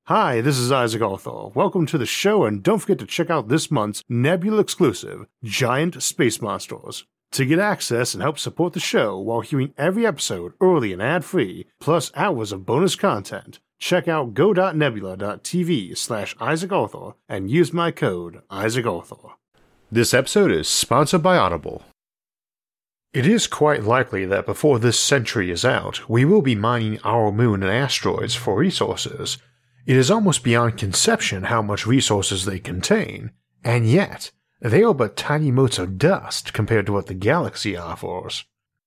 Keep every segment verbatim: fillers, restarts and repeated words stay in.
Hi, this is Isaac Arthur. Welcome to the show, and don't forget to check out this month's Nebula exclusive, Giant Space Monsters. To get access and help support the show while hearing every episode early and ad-free, plus hours of bonus content, check out go.nebula.tv slash Isaac Arthur and use my code Isaac Arthur. This episode is sponsored by Audible. It is quite likely that before this century is out, we will be mining our moon and asteroids for resources. It is almost beyond conception how much resources they contain, and yet, they are but tiny motes of dust compared to what the galaxy offers.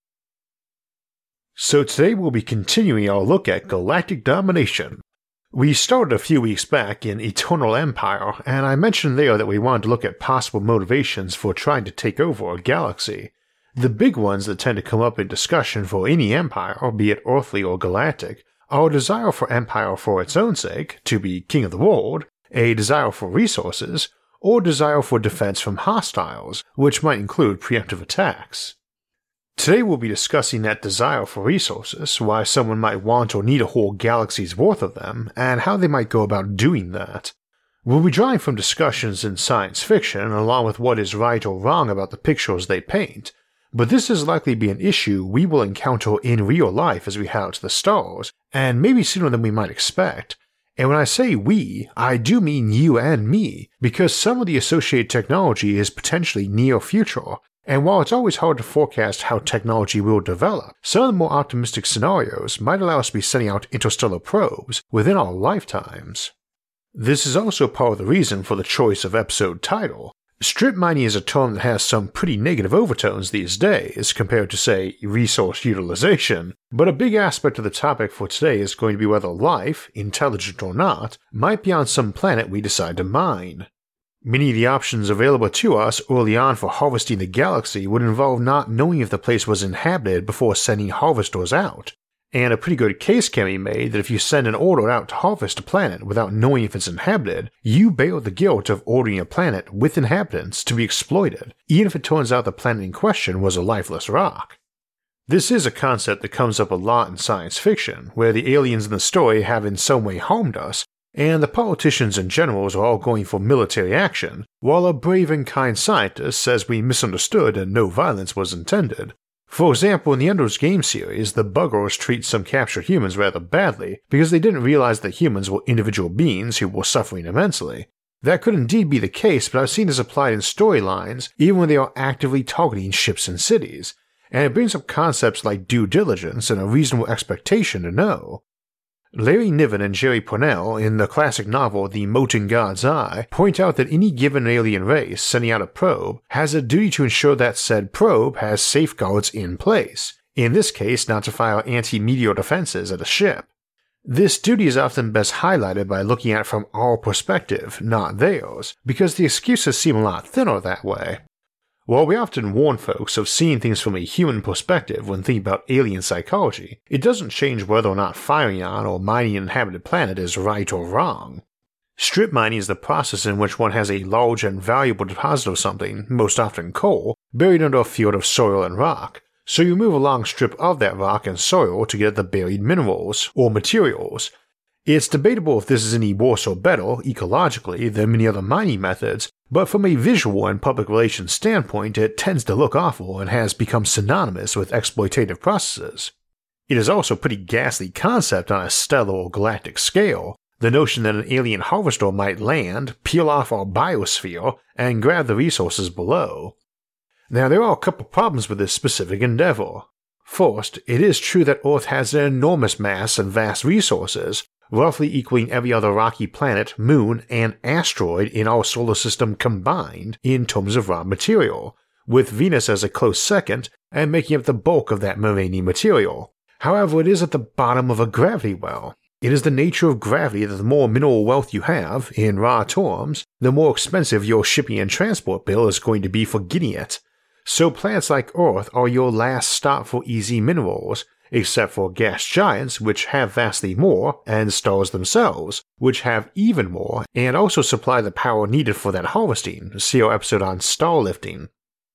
So today we'll be continuing our look at galactic domination. We started a few weeks back in Eternal Empire, and I mentioned there that we wanted to look at possible motivations for trying to take over a galaxy. The big ones that tend to come up in discussion for any empire, be it earthly or galactic, are a desire for empire for its own sake, to be king of the world, a desire for resources, or desire for defense from hostiles, which might include preemptive attacks. Today we'll be discussing that desire for resources, why someone might want or need a whole galaxy's worth of them, and how they might go about doing that. We'll be drawing from discussions in science fiction along with what is right or wrong about the pictures they paint, but this is likely to be an issue we will encounter in real life as we head out to the stars, and maybe sooner than we might expect. And when I say we, I do mean you and me, because some of the associated technology is potentially near future, and while it's always hard to forecast how technology will develop, some of the more optimistic scenarios might allow us to be sending out interstellar probes within our lifetimes. This is also part of the reason for the choice of episode title. Strip mining is a term that has some pretty negative overtones these days compared to, say, resource utilization, but a big aspect of the topic for today is going to be whether life, intelligent or not, might be on some planet we decide to mine. Many of the options available to us early on for harvesting the galaxy would involve not knowing if the place was inhabited before sending harvesters out. And a pretty good case can be made that if you send an order out to harvest a planet without knowing if it's inhabited, you bear the guilt of ordering a planet with inhabitants to be exploited, even if it turns out the planet in question was a lifeless rock. This is a concept that comes up a lot in science fiction, where the aliens in the story have in some way harmed us, and the politicians and generals are all going for military action, while a brave and kind scientist says we misunderstood and no violence was intended. For example, in the Ender's Game series, the Buggers treat some captured humans rather badly because they didn't realize that humans were individual beings who were suffering immensely. That could indeed be the case, but I've seen this applied in storylines even when they are actively targeting ships and cities, and it brings up concepts like due diligence and a reasonable expectation to know. Larry Niven and Jerry Pournelle, in the classic novel The Mote in God's Eye, point out that any given alien race sending out a probe has a duty to ensure that said probe has safeguards in place, in this case not to fire anti-meteor defenses at a ship. This duty is often best highlighted by looking at it from our perspective, not theirs, because the excuses seem a lot thinner that way. While we often warn folks of seeing things from a human perspective when thinking about alien psychology, it doesn't change whether or not firing on or mining an inhabited planet is right or wrong. Strip mining is the process in which one has a large and valuable deposit of something, most often coal, buried under a field of soil and rock, so you move a long strip of that rock and soil to get at the buried minerals, or materials. It's debatable if this is any worse or better, ecologically, than many other mining methods, but from a visual and public relations standpoint it tends to look awful and has become synonymous with exploitative processes. It is also a pretty ghastly concept on a stellar or galactic scale, the notion that an alien harvester might land, peel off our biosphere, and grab the resources below. Now there are a couple problems with this specific endeavor. First, it is true that Earth has an enormous mass and vast resources, roughly equaling every other rocky planet, moon, and asteroid in our solar system combined in terms of raw material, with Venus as a close second and making up the bulk of that remaining material. However, it is at the bottom of a gravity well. It is the nature of gravity that the more mineral wealth you have, in raw terms, the more expensive your shipping and transport bill is going to be for getting it. So planets like Earth are your last stop for easy minerals, except for gas giants, which have vastly more, and stars themselves, which have even more, and also supply the power needed for that harvesting. See our episode on star lifting.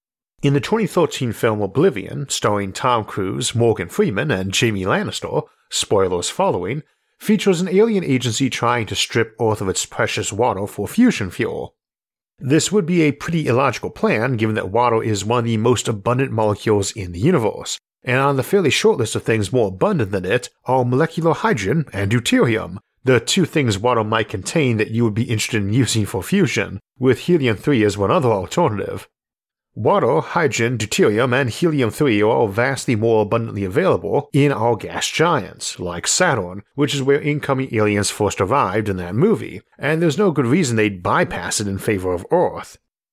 In the twenty thirteen film Oblivion, starring Tom Cruise, Morgan Freeman, and Jaime Lannister, spoilers following, features an alien agency trying to strip Earth of its precious water for fusion fuel. This would be a pretty illogical plan given that water is one of the most abundant molecules in the universe, and on the fairly short list of things more abundant than it are molecular hydrogen and deuterium, the two things water might contain that you would be interested in using for fusion, with helium three as one other alternative. Water, hydrogen, deuterium, and helium three are all vastly more abundantly available in our gas giants, like Saturn, which is where incoming aliens first arrived in that movie, and there's no good reason they'd bypass it in favor of Earth.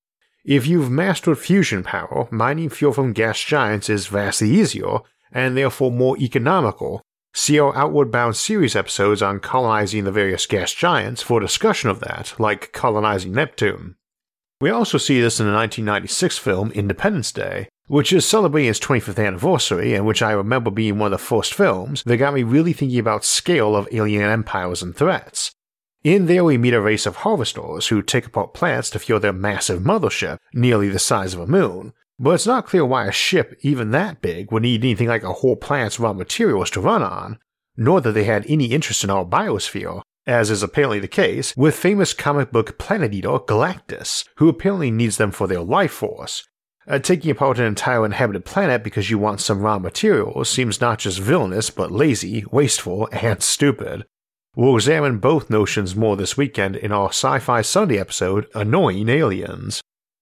If you've mastered fusion power, mining fuel from gas giants is vastly easier, and therefore more economical. See our Outward Bound series episodes on colonizing the various gas giants for discussion of that, like colonizing Neptune. We also see this in the nineteen ninety-six film Independence Day, which is celebrating its twenty-fifth anniversary and which I remember being one of the first films that got me really thinking about scale of alien empires and threats. In there we meet a race of harvesters who take apart planets to fuel their massive mothership, nearly the size of a moon, but it's not clear why a ship even that big would need anything like a whole planet's raw materials to run on, nor that they had any interest in our biosphere, as is apparently the case with famous comic book planet eater Galactus, who apparently needs them for their life force. Uh, taking apart an entire inhabited planet because you want some raw materials seems not just villainous but lazy, wasteful, and stupid. We'll examine both notions more this weekend in our Sci-Fi Sunday episode, Annoying Aliens.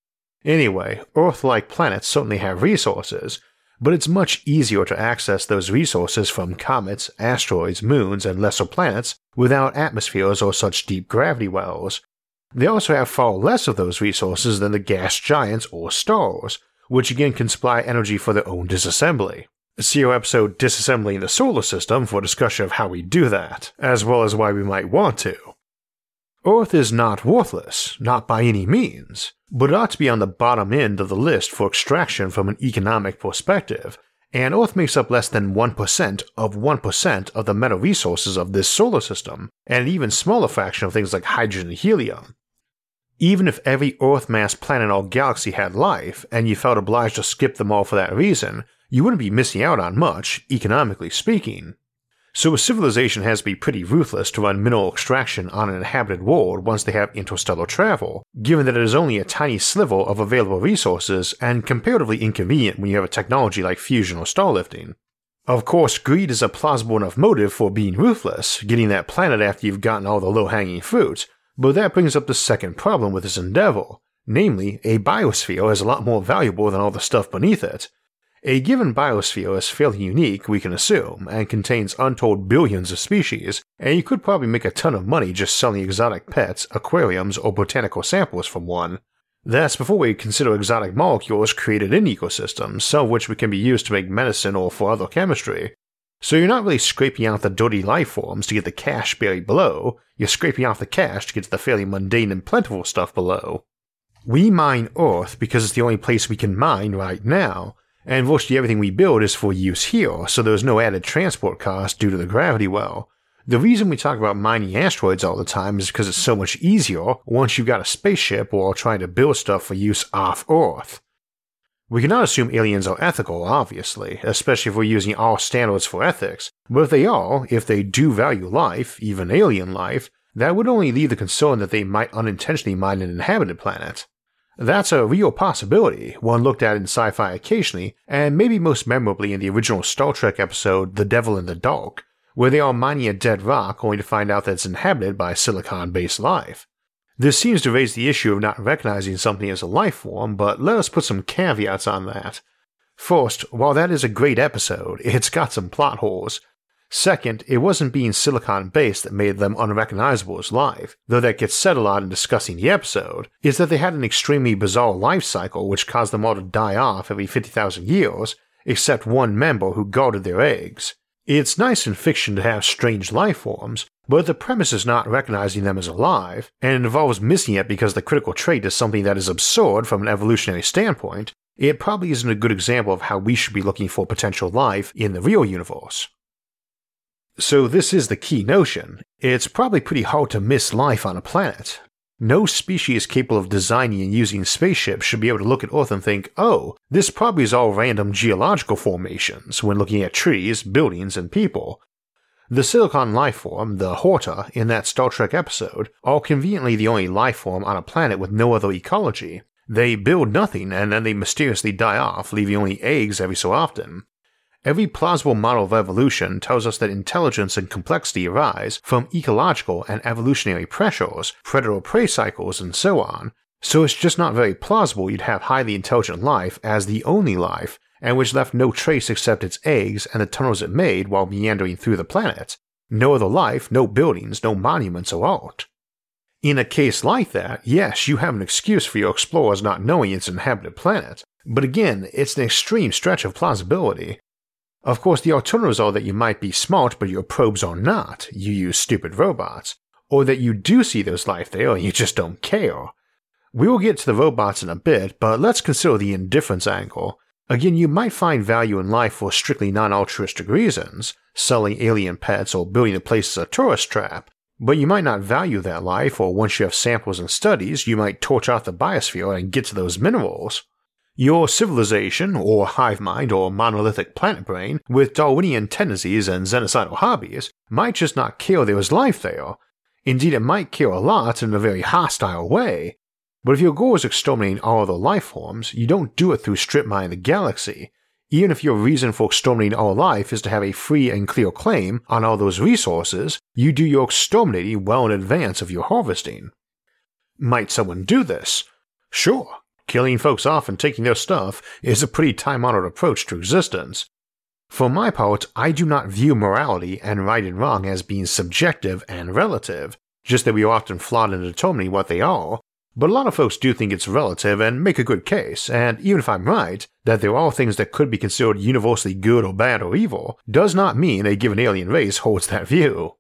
Anyway, Earth-like planets certainly have resources, but it's much easier to access those resources from comets, asteroids, moons, and lesser planets without atmospheres or such deep gravity wells. They also have far less of those resources than the gas giants or stars, which again can supply energy for their own disassembly. See our episode Disassembling the Solar System for discussion of how we do that, as well as why we might want to. Earth is not worthless, not by any means, but it ought to be on the bottom end of the list for extraction from an economic perspective, and Earth makes up less than one percent of one percent of the metal resources of this solar system, and an even smaller fraction of things like hydrogen and helium. Even if every Earth-mass planet in our galaxy had life, and you felt obliged to skip them all for that reason, you wouldn't be missing out on much, economically speaking. So a civilization has to be pretty ruthless to run mineral extraction on an inhabited world once they have interstellar travel, given that it is only a tiny sliver of available resources and comparatively inconvenient when you have a technology like fusion or starlifting. Of course, greed is a plausible enough motive for being ruthless, getting that planet after you've gotten all the low-hanging fruit, but that brings up the second problem with this endeavor, namely, a biosphere is a lot more valuable than all the stuff beneath it. A given biosphere is fairly unique, we can assume, and contains untold billions of species, and you could probably make a ton of money just selling exotic pets, aquariums, or botanical samples from one. That's before we consider exotic molecules created in ecosystems, some of which can be used to make medicine or for other chemistry. So you're not really scraping out the dirty life forms to get the cash buried below, you're scraping off the cash to get to the fairly mundane and plentiful stuff below. We mine Earth because it's the only place we can mine right now, and virtually everything we build is for use here, so there's no added transport cost due to the gravity well. The reason we talk about mining asteroids all the time is because it's so much easier once you've got a spaceship or are trying to build stuff for use off Earth. We cannot assume aliens are ethical, obviously, especially if we're using our standards for ethics, but if they are, if they do value life, even alien life, that would only leave the concern that they might unintentionally mine an inhabited planet. That's a real possibility, one looked at in sci-fi occasionally, and maybe most memorably in the original Star Trek episode The Devil in the Dark, where they are mining a dead rock only to find out that it's inhabited by silicon-based life. This seems to raise the issue of not recognizing something as a life form, but let us put some caveats on that. First, while that is a great episode, it's got some plot holes. Second, it wasn't being silicon-based that made them unrecognizable as life, though that gets said a lot in discussing the episode, is that they had an extremely bizarre life cycle which caused them all to die off every fifty thousand years, except one member who guarded their eggs. It's nice in fiction to have strange life forms, but the premise is not recognizing them as alive, and it involves missing it because the critical trait is something that is absurd from an evolutionary standpoint. It probably isn't a good example of how we should be looking for potential life in the real universe. So this is the key notion. It's probably pretty hard to miss life on a planet. No species capable of designing and using spaceships should be able to look at Earth and think, oh, this probably is all random geological formations when looking at trees, buildings, and people. The Silicon lifeform, the Horta, in that Star Trek episode, are conveniently the only lifeform on a planet with no other ecology. They build nothing and then they mysteriously die off, leaving only eggs every so often. Every plausible model of evolution tells us that intelligence and complexity arise from ecological and evolutionary pressures, predator-prey cycles, and so on, so it's just not very plausible you'd have highly intelligent life as the only life, and which left no trace except its eggs and the tunnels it made while meandering through the planet. No other life, no buildings, no monuments or art. In a case like that, yes, you have an excuse for your explorers not knowing it's an inhabited planet, but again, it's an extreme stretch of plausibility. Of course, the alternatives are that you might be smart but your probes are not, you use stupid robots, or that you do see there's life there and you just don't care. We will get to the robots in a bit, but let's consider the indifference angle. Again, you might find value in life for strictly non-altruistic reasons, selling alien pets or building the place as a tourist trap, but you might not value that life, or once you have samples and studies, you might torch out the biosphere and get to those minerals. Your civilization, or hive mind, or monolithic planet brain, with Darwinian tendencies and xenocidal hobbies, might just not care there is life there. Indeed, it might care a lot in a very hostile way. But if your goal is exterminating all other life forms, you don't do it through strip mining the galaxy, even if your reason for exterminating all life is to have a free and clear claim on all those resources. You do your exterminating well in advance of your harvesting. Might someone do this? Sure, killing folks off and taking their stuff is a pretty time-honored approach to existence. For my part, I do not view morality and right and wrong as being subjective and relative, just that we are often flawed in determining what they are. But a lot of folks do think it's relative and make a good case, and even if I'm right, that there are things that could be considered universally good or bad or evil, does not mean a given alien race holds that view.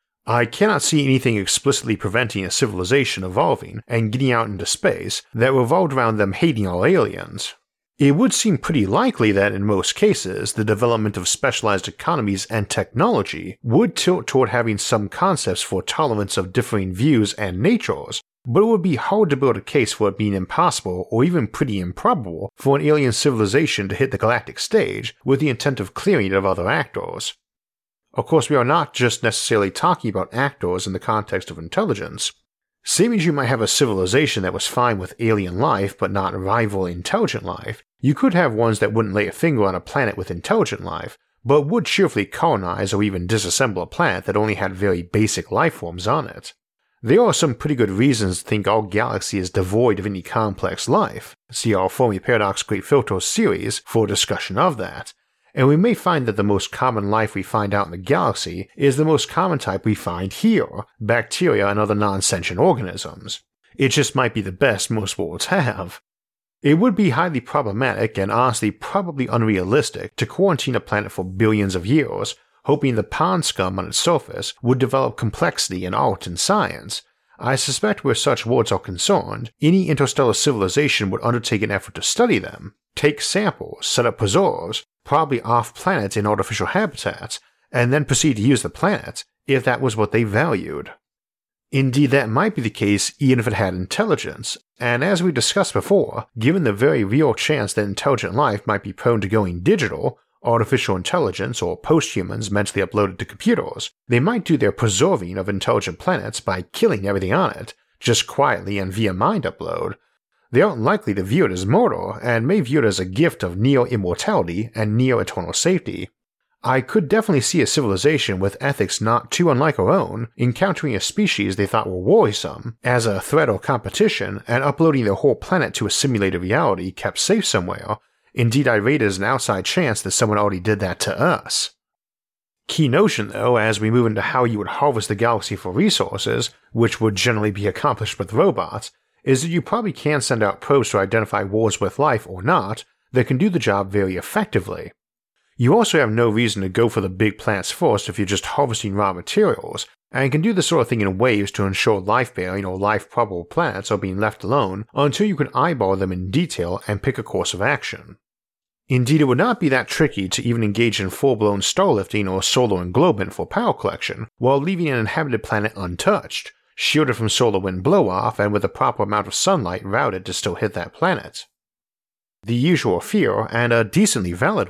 I cannot see anything explicitly preventing a civilization evolving and getting out into space that revolved around them hating all aliens. It would seem pretty likely that in most cases, the development of specialized economies and technology would tilt toward having some concepts for tolerance of differing views and natures, but it would be hard to build a case for it being impossible or even pretty improbable for an alien civilization to hit the galactic stage with the intent of clearing it of other actors. Of course, we are not just necessarily talking about actors in the context of intelligence. Same as you might have a civilization that was fine with alien life but not rival intelligent life, you could have ones that wouldn't lay a finger on a planet with intelligent life, but would cheerfully colonize or even disassemble a planet that only had very basic life forms on it. There are some pretty good reasons to think our galaxy is devoid of any complex life. See our Fermi Paradox Great Filters series for a discussion of that, and we may find that the most common life we find out in the galaxy is the most common type we find here, bacteria and other non-sentient organisms. It just might be the best most worlds have. It would be highly problematic and honestly probably unrealistic to quarantine a planet for billions of years, hoping the pond scum on its surface would develop complexity in art and science. I suspect where such worlds are concerned, any interstellar civilization would undertake an effort to study them, take samples, set up preserves, probably off-planet in artificial habitats, and then proceed to use the planet, if that was what they valued. Indeed, that might be the case even if it had intelligence, and as we discussed before, given the very real chance that intelligent life might be prone to going digital, artificial intelligence or posthumans mentally uploaded to computers, they might do their preserving of intelligent planets by killing everything on it, just quietly and via mind upload. They aren't likely to view it as murder, and may view it as a gift of neo-immortality and neo-eternal safety. I could definitely see a civilization with ethics not too unlike our own encountering a species they thought were worrisome as a threat or competition and uploading their whole planet to a simulated reality kept safe somewhere. Indeed, I rate it as an outside chance that someone already did that to us. Key notion though, as we move into how you would harvest the galaxy for resources, which would generally be accomplished with robots, is that you probably can send out probes to identify worlds with life or not that can do the job very effectively. You also have no reason to go for the big plants first if you're just harvesting raw materials, and can do the sort of thing in waves to ensure life-bearing or life-probable planets are being left alone until you can eyeball them in detail and pick a course of action. Indeed, it would not be that tricky to even engage in full-blown starlifting or solar englobement for power collection while leaving an inhabited planet untouched, shielded from solar wind blow-off and with the proper amount of sunlight routed to still hit that planet. The usual fear, and a decently valid one,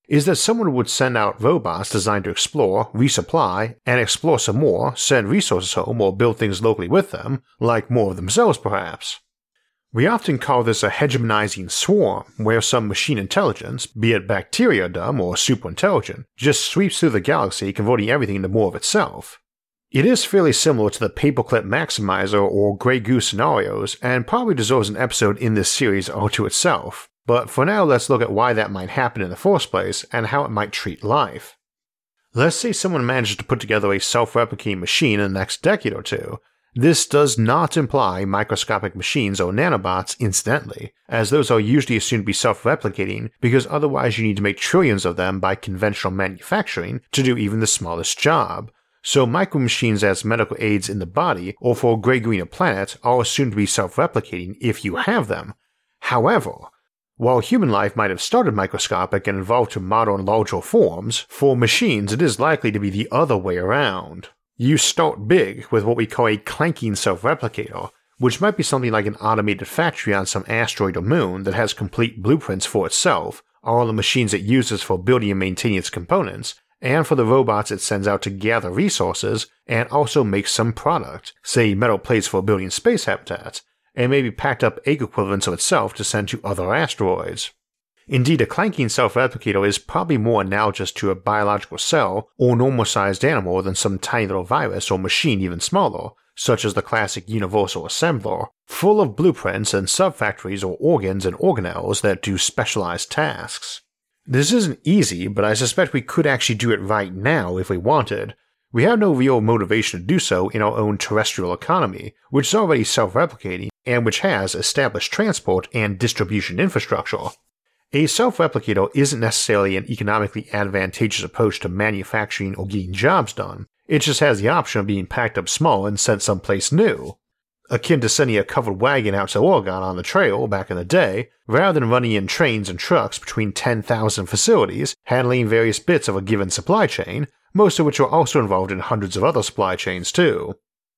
is that someone would send out robots designed to explore, resupply, and explore some more, send resources home, or build things locally with them, like more of themselves perhaps. We often call this a hegemonizing swarm, where some machine intelligence, be it bacteria dumb or super intelligent, just sweeps through the galaxy converting everything into more of itself. It is fairly similar to the Paperclip Maximizer or Grey Goo scenarios, and probably deserves an episode in this series all to itself. But for now, let's look at why that might happen in the first place and how it might treat life. Let's say someone manages to put together a self-replicating machine in the next decade or two. This does not imply microscopic machines or nanobots incidentally, as those are usually assumed to be self-replicating because otherwise you need to make trillions of them by conventional manufacturing to do even the smallest job. So micro-machines as medical aids in the body or for Grey Gooing a planet are assumed to be self-replicating if you have them. However, while human life might have started microscopic and evolved to modern larger forms, for machines it is likely to be the other way around. You start big with what we call a clanking self-replicator, which might be something like an automated factory on some asteroid or moon that has complete blueprints for itself, all the machines it uses for building and maintaining its components, and for the robots it sends out to gather resources and also make some product, say metal plates for building space habitats, and maybe packed up egg equivalents of itself to send to other asteroids. Indeed, a clanking self-replicator is probably more analogous to a biological cell or normal-sized animal than some tiny little virus or machine even smaller, such as the classic universal assembler, full of blueprints and sub-factories or organs and organelles that do specialized tasks. This isn't easy, but I suspect we could actually do it right now if we wanted. We have no real motivation to do so in our own terrestrial economy, which is already self-replicating and which has established transport and distribution infrastructure. A self-replicator isn't necessarily an economically advantageous approach to manufacturing or getting jobs done, it just has the option of being packed up small and sent someplace new. Akin to sending a covered wagon out to Oregon on the trail back in the day, rather than running in trains and trucks between ten thousand facilities, handling various bits of a given supply chain, most of which are also involved in hundreds of other supply chains too.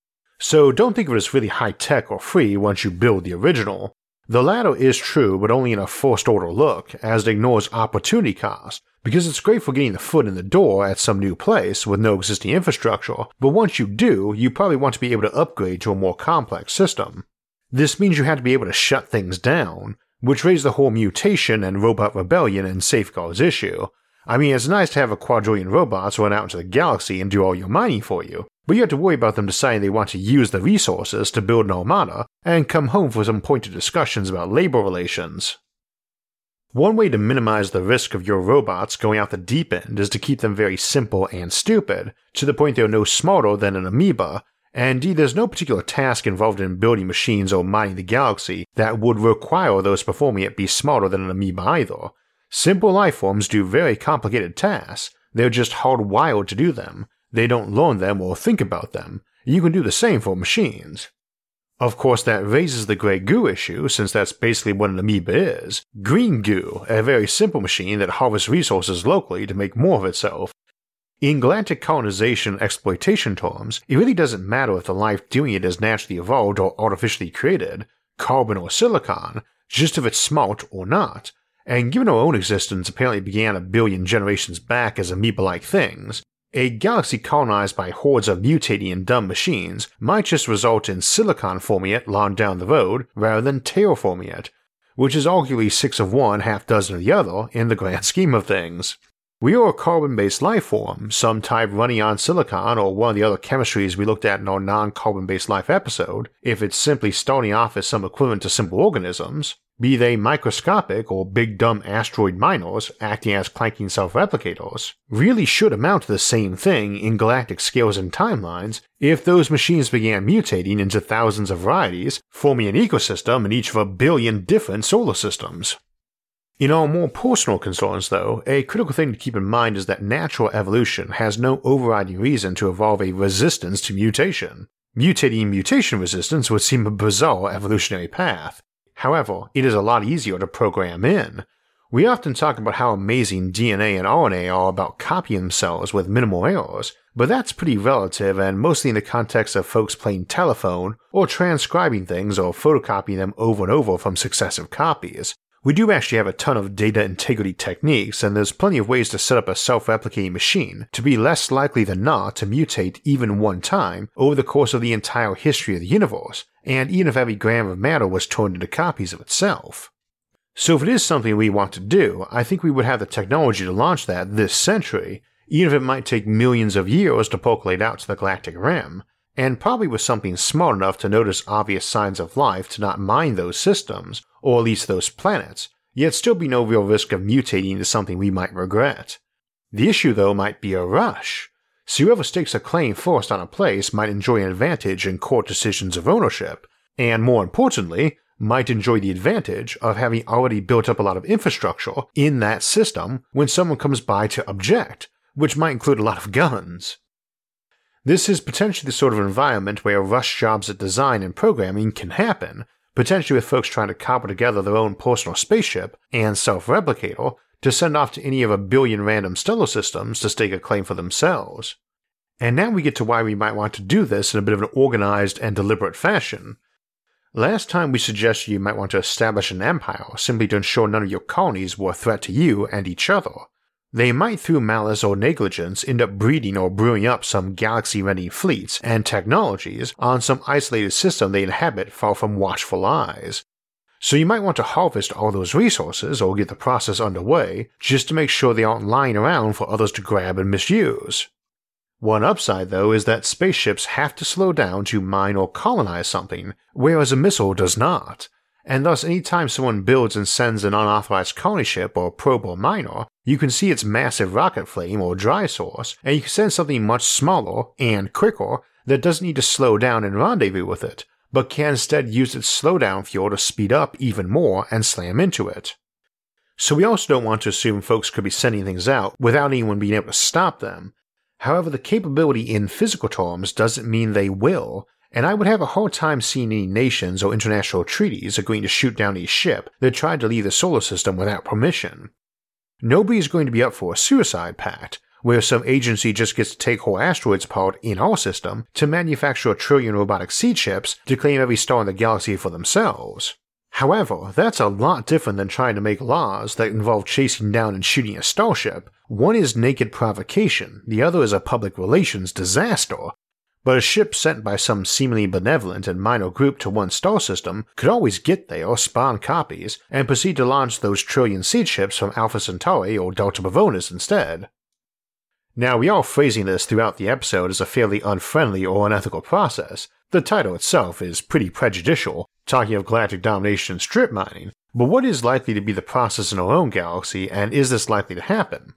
So don't think of it as really high-tech or free once you build the original. The latter is true, but only in a first-order look, as it ignores opportunity cost, because it's great for getting the foot in the door at some new place with no existing infrastructure, but once you do, you probably want to be able to upgrade to a more complex system. This means you have to be able to shut things down, which raises the whole mutation and robot rebellion and safeguards issue. I mean, it's nice to have a quadrillion robots run out into the galaxy and do all your mining for you, but you have to worry about them deciding they want to use the resources to build an armada and come home for some pointed discussions about labor relations. One way to minimize the risk of your robots going out the deep end is to keep them very simple and stupid, to the point they're no smarter than an amoeba, and indeed there's no particular task involved in building machines or mining the galaxy that would require those performing it be smarter than an amoeba either. Simple lifeforms do very complicated tasks, they're just hardwired to do them, they don't learn them or think about them. You can do the same for machines. Of course, that raises the Grey Goo issue, since that's basically what an amoeba is. Green goo, a very simple machine that harvests resources locally to make more of itself. In galactic colonization and exploitation terms, it really doesn't matter if the life doing it is naturally evolved or artificially created, carbon or silicon, just if it's smart or not. And given our own existence apparently began a billion generations back as amoeba-like things, a galaxy colonized by hordes of mutating and dumb machines might just result in silicon forming it long down the road rather than terraforming it, which is arguably six of one, half dozen of the other in the grand scheme of things. We are a carbon-based life form, some type running on silicon or one of the other chemistries we looked at in our non-carbon-based life episode, if it's simply starting off as some equivalent to simple organisms, be they microscopic or big dumb asteroid miners acting as clanking self-replicators, really should amount to the same thing in galactic scales and timelines if those machines began mutating into thousands of varieties, forming an ecosystem in each of a billion different solar systems. In our more personal concerns, though, a critical thing to keep in mind is that natural evolution has no overriding reason to evolve a resistance to mutation. Mutating mutation resistance would seem a bizarre evolutionary path. However, it is a lot easier to program in. We often talk about how amazing D N A and R N A are about copying themselves with minimal errors, but that's pretty relative and mostly in the context of folks playing telephone or transcribing things or photocopying them over and over from successive copies. We do actually have a ton of data integrity techniques, and there's plenty of ways to set up a self-replicating machine to be less likely than not to mutate even one time over the course of the entire history of the universe, and even if every gram of matter was turned into copies of itself. So if it is something we want to do, I think we would have the technology to launch that this century, even if it might take millions of years to percolate out to the galactic rim, and probably with something smart enough to notice obvious signs of life to not mine those systems, or at least those planets, yet still be no real risk of mutating into something we might regret. The issue though might be a rush, so whoever stakes a claim first on a place might enjoy an advantage in court decisions of ownership, and more importantly, might enjoy the advantage of having already built up a lot of infrastructure in that system when someone comes by to object, which might include a lot of guns. This is potentially the sort of environment where rush jobs at design and programming can happen, potentially with folks trying to cobble together their own personal spaceship and self-replicator to send off to any of a billion random stellar systems to stake a claim for themselves. And now we get to why we might want to do this in a bit of an organized and deliberate fashion. Last time we suggested you might want to establish an empire simply to ensure none of your colonies were a threat to you and each other. They might through malice or negligence end up breeding or brewing up some galaxy-ready fleets and technologies on some isolated system they inhabit far from watchful eyes. So you might want to harvest all those resources or get the process underway just to make sure they aren't lying around for others to grab and misuse. One upside though is that spaceships have to slow down to mine or colonize something, whereas a missile does not. And thus anytime someone builds and sends an unauthorized colony ship or probe or miner, you can see its massive rocket flame or dry source, and you can send something much smaller and quicker that doesn't need to slow down and rendezvous with it, but can instead use its slowdown fuel to speed up even more and slam into it. So we also don't want to assume folks could be sending things out without anyone being able to stop them. However, the capability in physical terms doesn't mean they will, and I would have a hard time seeing any nations or international treaties agreeing to shoot down a ship that tried to leave the solar system without permission. Nobody is going to be up for a suicide pact, where some agency just gets to take whole asteroids apart in our system to manufacture a trillion robotic seed ships to claim every star in the galaxy for themselves. However, that's a lot different than trying to make laws that involve chasing down and shooting a starship. One is naked provocation, the other is a public relations disaster. But a ship sent by some seemingly benevolent and minor group to one star system could always get there, spawn copies, and proceed to launch those trillion seed ships from Alpha Centauri or Delta Pavonis instead. Now, we are phrasing this throughout the episode as a fairly unfriendly or unethical process. The title itself is pretty prejudicial, talking of galactic domination and strip mining, but what is likely to be the process in our own galaxy, and is this likely to happen?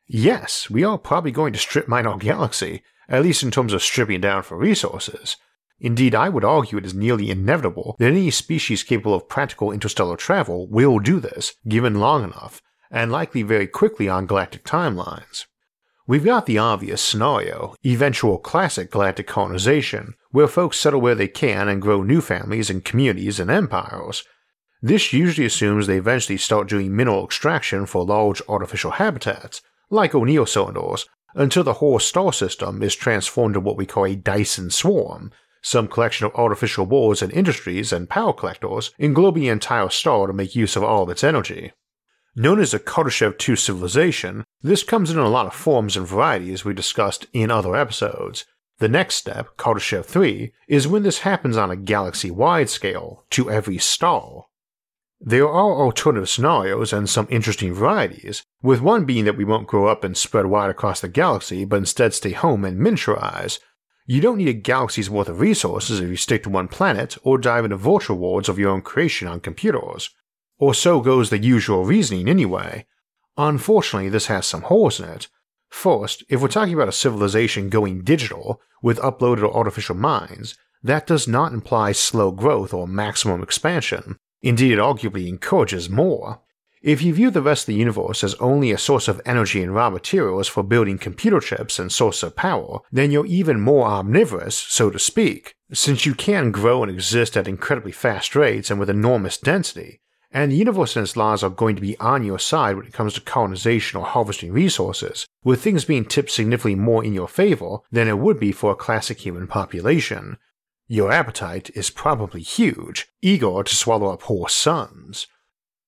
Yes, we are probably going to strip mine our galaxy, at least in terms of stripping down for resources. Indeed, I would argue it is nearly inevitable that any species capable of practical interstellar travel will do this, given long enough, and likely very quickly on galactic timelines. We've got the obvious scenario, eventual classic galactic colonization, where folks settle where they can and grow new families and communities and empires. This usually assumes they eventually start doing mineral extraction for large artificial habitats, like O'Neill cylinders, until the whole star system is transformed to what we call a Dyson swarm, some collection of artificial worlds and industries and power collectors englobing the entire star to make use of all of its energy. Known as a Kardashev two civilization, this comes in a lot of forms and varieties we discussed in other episodes. The next step, Kardashev three, is when this happens on a galaxy-wide scale, to every star. There are alternative scenarios and some interesting varieties, with one being that we won't grow up and spread wide across the galaxy but instead stay home and miniaturize. You don't need a galaxy's worth of resources if you stick to one planet or dive into virtual worlds of your own creation on computers. Or so goes the usual reasoning anyway. Unfortunately, this has some holes in it. First, if we're talking about a civilization going digital, with uploaded or artificial minds, that does not imply slow growth or maximum expansion. Indeed, it arguably encourages more. If you view the rest of the universe as only a source of energy and raw materials for building computer chips and source of power, then you're even more omnivorous, so to speak, since you can grow and exist at incredibly fast rates and with enormous density. And the universe and its laws are going to be on your side when it comes to colonization or harvesting resources, with things being tipped significantly more in your favor than it would be for a classic human population. Your appetite is probably huge, eager to swallow up whole suns.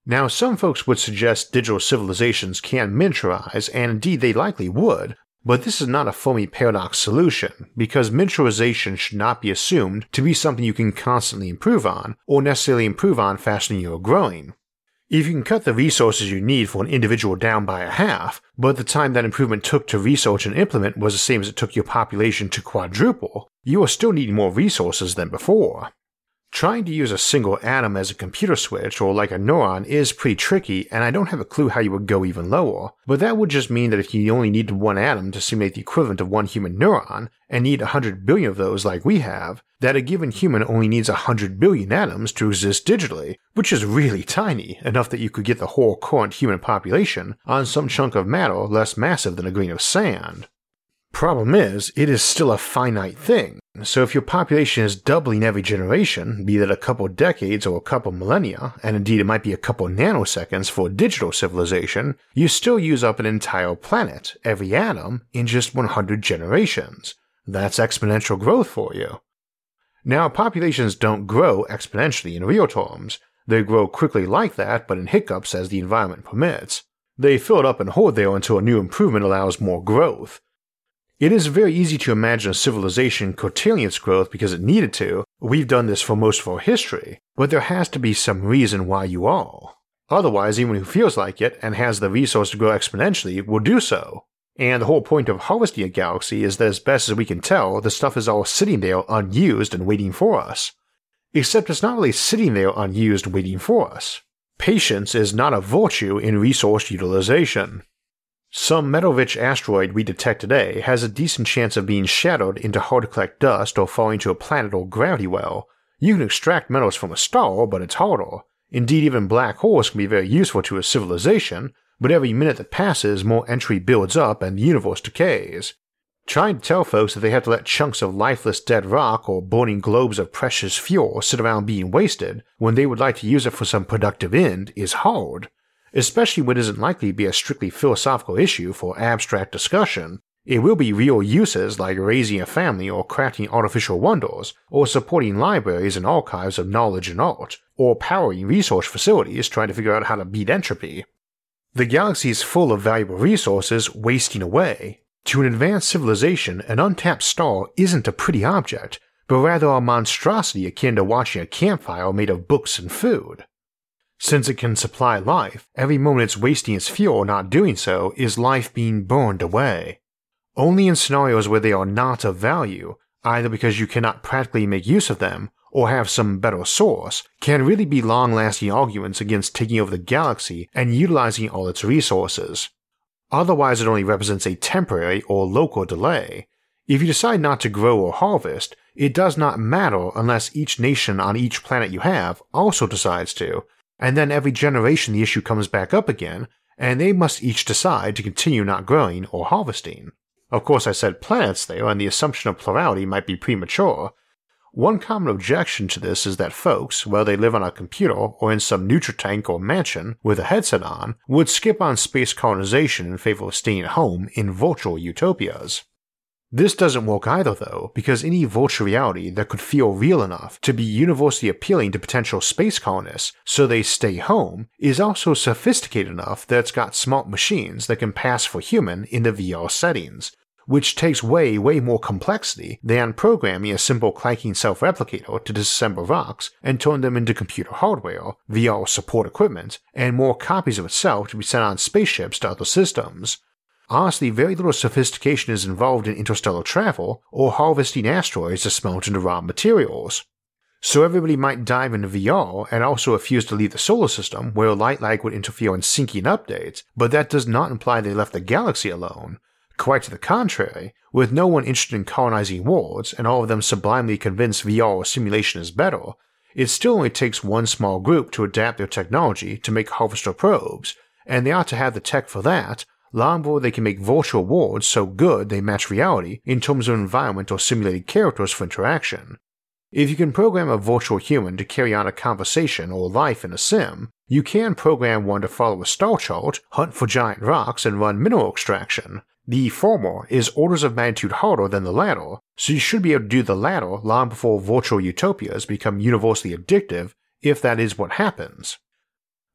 Now, some folks would suggest digital civilizations can miniaturize, and indeed they likely would, but this is not a Fermi paradox solution, because miniaturization should not be assumed to be something you can constantly improve on, or necessarily improve on faster than you are growing. If you can cut the resources you need for an individual down by a half, but the time that improvement took to research and implement was the same as it took your population to quadruple, you are still needing more resources than before. Trying to use a single atom as a computer switch or like a neuron is pretty tricky, and I don't have a clue how you would go even lower, but that would just mean that if you only needed one atom to simulate the equivalent of one human neuron, and need one hundred billion of those like we have, that a given human only needs one hundred billion atoms to exist digitally, which is really tiny, enough that you could get the whole current human population on some chunk of matter less massive than a grain of sand. Problem is, it is still a finite thing, so if your population is doubling every generation, be that a couple decades or a couple millennia, and indeed it might be a couple nanoseconds for a digital civilization, you still use up an entire planet, every atom, in just one hundred generations. That's exponential growth for you. Now, populations don't grow exponentially in real terms. They grow quickly like that, but in hiccups as the environment permits. They fill it up and hold there until a new improvement allows more growth. It is very easy to imagine a civilization curtailing its growth because it needed to. We've done this for most of our history, but there has to be some reason why you are. Otherwise, anyone who feels like it and has the resource to grow exponentially will do so. And the whole point of harvesting a galaxy is that as best as we can tell, the stuff is all sitting there unused and waiting for us. Except it's not really sitting there unused waiting for us. Patience is not a virtue in resource utilization. Some metal-rich asteroid we detect today has a decent chance of being shattered into hard-to-collect dust or falling to a planet or gravity well. You can extract metals from a star, but it's harder. Indeed, even black holes can be very useful to a civilization, but every minute that passes, more entry builds up and the universe decays. Trying to tell folks that they have to let chunks of lifeless dead rock or burning globes of precious fuel sit around being wasted when they would like to use it for some productive end is hard. Especially when it isn't likely to be a strictly philosophical issue for abstract discussion. It will be real uses like raising a family or crafting artificial wonders, or supporting libraries and archives of knowledge and art, or powering research facilities trying to figure out how to beat entropy. The galaxy is full of valuable resources wasting away. To an advanced civilization, an untapped star isn't a pretty object, but rather a monstrosity akin to watching a campfire made of books and food. Since it can supply life, every moment it's wasting its fuel not doing so is life being burned away. Only in scenarios where they are not of value, either because you cannot practically make use of them or have some better source, can really be long-lasting arguments against taking over the galaxy and utilizing all its resources. Otherwise, it only represents a temporary or local delay. If you decide not to grow or harvest, it does not matter unless each nation on each planet you have also decides to, and then every generation the issue comes back up again, and they must each decide to continue not growing or harvesting. Of course I said planets there, and the assumption of plurality might be premature. One common objection to this is that folks, whether they live on a computer or in some Nutritank or mansion with a headset on, would skip on space colonization in favor of staying at home in virtual utopias. This doesn't work either though, because any virtual reality that could feel real enough to be universally appealing to potential space colonists so they stay home is also sophisticated enough that it's got smart machines that can pass for human in the V R settings, which takes way way more complexity than programming a simple clanking self-replicator to disassemble rocks and turn them into computer hardware, V R support equipment, and more copies of itself to be sent on spaceships to other systems. Honestly, very little sophistication is involved in interstellar travel or harvesting asteroids to smelt into raw materials. So everybody might dive into V R and also refuse to leave the solar system where light lag would interfere in syncing updates, but that does not imply they left the galaxy alone. Quite to the contrary, with no one interested in colonizing worlds and all of them sublimely convinced V R or simulation is better, it still only takes one small group to adapt their technology to make harvester probes, and they ought to have the tech for that, long before they can make virtual worlds so good they match reality in terms of environment or simulated characters for interaction. If you can program a virtual human to carry on a conversation or life in a sim, you can program one to follow a star chart, hunt for giant rocks, and run mineral extraction. The former is orders of magnitude harder than the latter, so you should be able to do the latter long before virtual utopias become universally addictive, if that is what happens.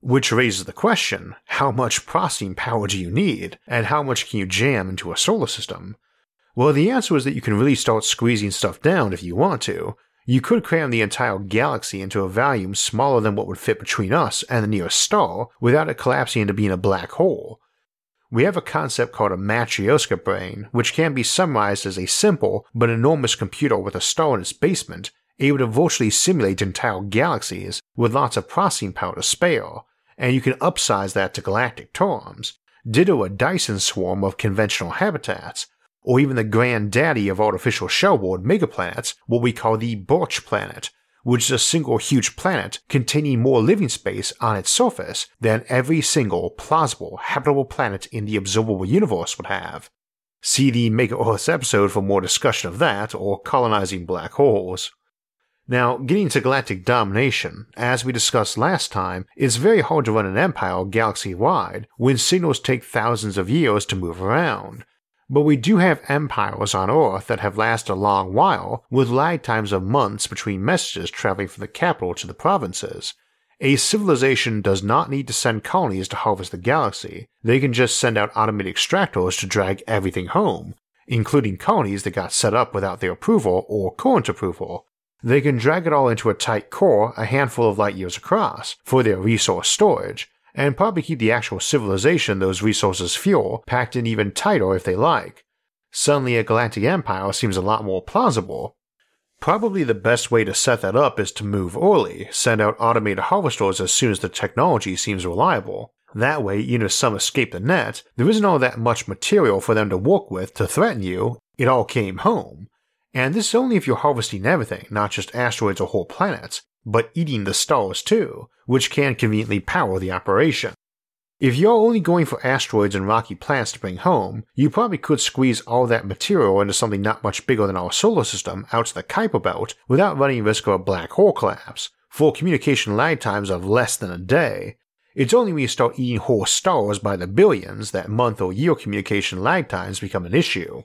Which raises the question, how much processing power do you need, and how much can you jam into a solar system? Well, the answer is that you can really start squeezing stuff down if you want to. You could cram the entire galaxy into a volume smaller than what would fit between us and the nearest star without it collapsing into being a black hole. We have a concept called a Matryoshka brain, which can be summarized as a simple but enormous computer with a star in its basement, able to virtually simulate entire galaxies with lots of processing power to spare, and you can upsize that to galactic terms, ditto a Dyson swarm of conventional habitats, or even the granddaddy of artificial shellboard megaplanets, what we call the Birch Planet, which is a single huge planet containing more living space on its surface than every single plausible habitable planet in the observable universe would have. See the Mega Earths episode for more discussion of that, or colonizing black holes. Now, getting to galactic domination, as we discussed last time, it's very hard to run an empire galaxy-wide when signals take thousands of years to move around. But we do have empires on Earth that have lasted a long while, with lag times of months between messages traveling from the capital to the provinces. A civilization does not need to send colonies to harvest the galaxy, they can just send out automated extractors to drag everything home, including colonies that got set up without their approval or current approval. They can drag it all into a tight core a handful of light years across for their resource storage, and probably keep the actual civilization those resources fuel packed in even tighter if they like. Suddenly a galactic empire seems a lot more plausible. Probably the best way to set that up is to move early, send out automated harvesters as soon as the technology seems reliable. That way, even if some escape the net, there isn't all that much material for them to work with to threaten you, it all came home. And this is only if you're harvesting everything, not just asteroids or whole planets, but eating the stars too, which can conveniently power the operation. If you're only going for asteroids and rocky planets to bring home, you probably could squeeze all that material into something not much bigger than our solar system out to the Kuiper Belt without running risk of a black hole collapse, for communication lag times of less than a day. It's only when you start eating whole stars by the billions that month or year communication lag times become an issue.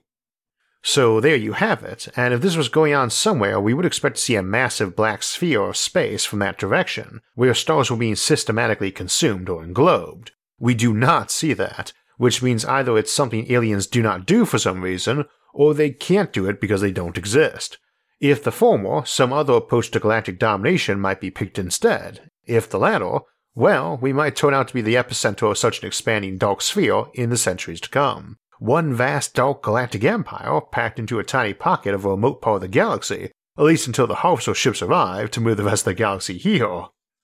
So there you have it, and if this was going on somewhere, we would expect to see a massive black sphere of space from that direction, where stars were being systematically consumed or englobed. We do not see that, which means either it's something aliens do not do for some reason, or they can't do it because they don't exist. If the former, some other approach to galactic domination might be picked instead. If the latter, well, we might turn out to be the epicenter of such an expanding dark sphere in the centuries to come. One vast dark galactic empire packed into a tiny pocket of a remote part of the galaxy, at least until the harvester ships arrive to move the rest of the galaxy here.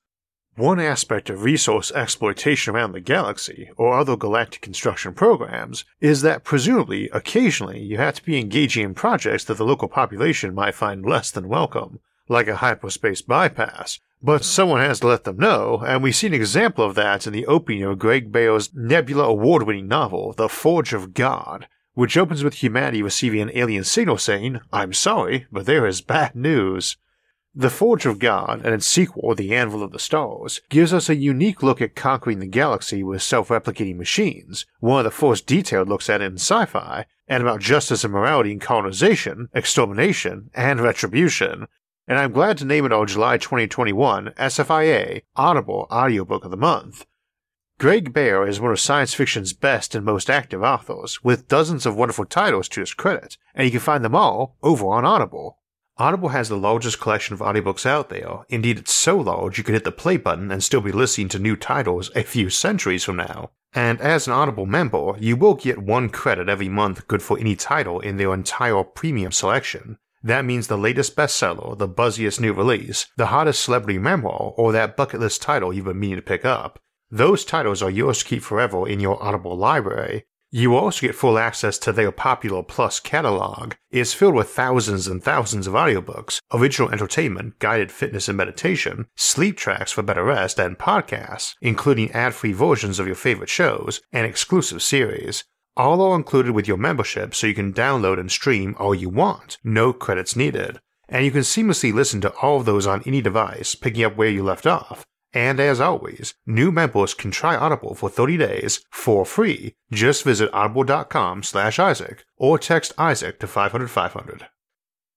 One aspect of resource exploitation around the galaxy, or other galactic construction programs, is that presumably, occasionally, you have to be engaging in projects that the local population might find less than welcome, like a hyperspace bypass, but someone has to let them know, and we see an example of that in the opening of Greg Bear's Nebula award-winning novel, The Forge of God, which opens with humanity receiving an alien signal saying, "I'm sorry, but there is bad news." The Forge of God, and its sequel, The Anvil of the Stars, gives us a unique look at conquering the galaxy with self-replicating machines, one of the first detailed looks at it in sci-fi, and about justice and morality in colonization, extermination, and retribution. And I'm glad to name it our July twenty twenty-one S F I A Audible Audiobook of the Month. Greg Bear is one of science fiction's best and most active authors, with dozens of wonderful titles to his credit, and you can find them all over on Audible. Audible has the largest collection of audiobooks out there, indeed it's so large you could hit the play button and still be listening to new titles a few centuries from now. And as an Audible member, you will get one credit every month good for any title in their entire premium selection. That means the latest bestseller, the buzziest new release, the hottest celebrity memoir, or that bucket list title you've been meaning to pick up. Those titles are yours to keep forever in your Audible library. You also get full access to their popular Plus catalog. It's filled with thousands and thousands of audiobooks, original entertainment, guided fitness and meditation, sleep tracks for better rest, and podcasts, including ad-free versions of your favorite shows, and exclusive series. All are included with your membership so you can download and stream all you want, no credits needed. And you can seamlessly listen to all of those on any device, picking up where you left off. And as always, new members can try Audible for thirty days for free. Just visit audible.com slash Isaac or text Isaac to five hundred five hundred.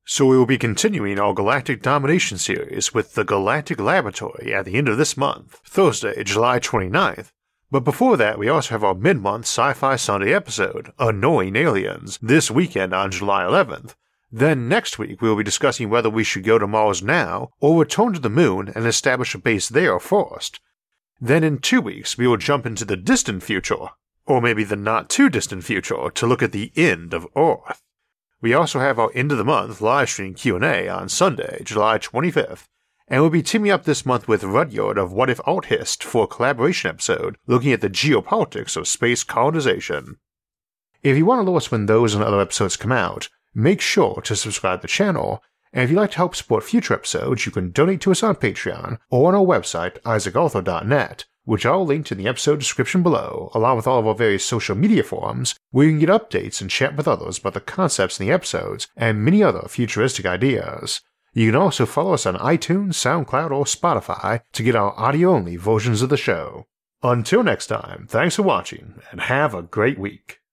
So we will be continuing our Galactic Domination series with the Galactic Laboratory at the end of this month, Thursday, July twenty-ninth. But before that, we also have our mid-month Sci-Fi Sunday episode, Annoying Aliens, this weekend on July eleventh. Then next week we will be discussing whether we should go to Mars now or return to the moon and establish a base there first. Then in two weeks we will jump into the distant future, or maybe the not-too-distant future, to look at the end of Earth. We also have our end of the month live stream Q and A on Sunday, July twenty-fifth, and we'll be teaming up this month with Rudyard of What If Arthist for a collaboration episode looking at the geopolitics of space colonization. If you want to know us when those and other episodes come out, make sure to subscribe to the channel, and if you'd like to help support future episodes, you can donate to us on Patreon or on our website, isaac arthur dot net, which I'll link in the episode description below, along with all of our various social media forums, where you can get updates and chat with others about the concepts in the episodes and many other futuristic ideas. You can also follow us on iTunes, SoundCloud, or Spotify to get our audio-only versions of the show. Until next time, thanks for watching, and have a great week.